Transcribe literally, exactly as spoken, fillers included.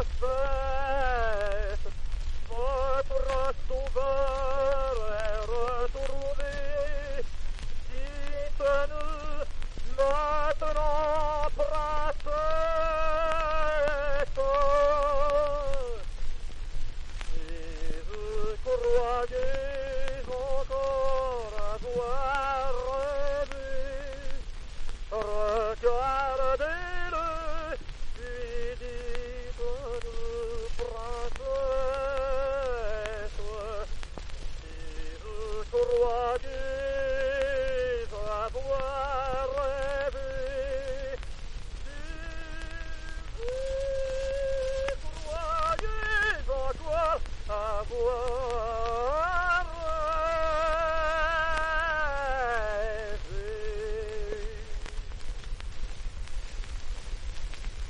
fête, votre sauveur est retourné. Dites-nous maintenant, princesse, si vous croyez encore avoir rêvé, regardez-le, puis dites-nous, princesse, si vous croyez